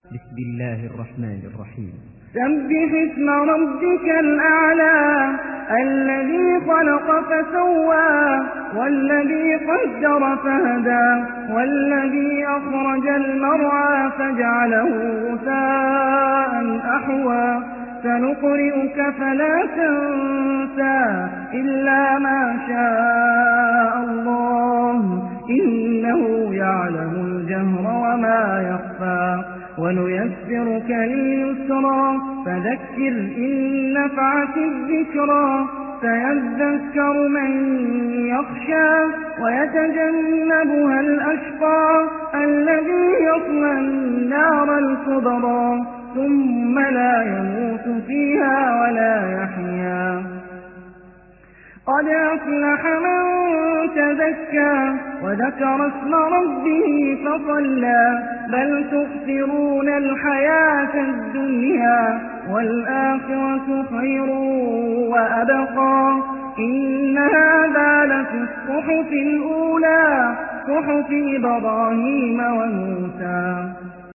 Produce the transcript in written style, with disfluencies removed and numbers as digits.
بسم الله الرحمن الرحيم. سبح اسم ربك الأعلى الذي خلق فسوى والذي قدر فهدى والذي أخرج المرعى فجعله غثاء أحوى سنقرئك فلا تنسى إلا ما شاء الله إنه يعلم الجهر وما يخفى ونيسرك لليسرى فذكر إن نفعت الذكرى سيذكر من يخشى ويتجنبها الأشقى الذي يصلى النار الكبرى ثم لا يموت فيها ولا يحيا قد أفلح من تزكى وذكر اسم ربه فصلى بل تؤثرون الحياة الدنيا والآخرة خير وأبقى إن هذا لفي الصحف الأولى صحف إبراهيم وموسى.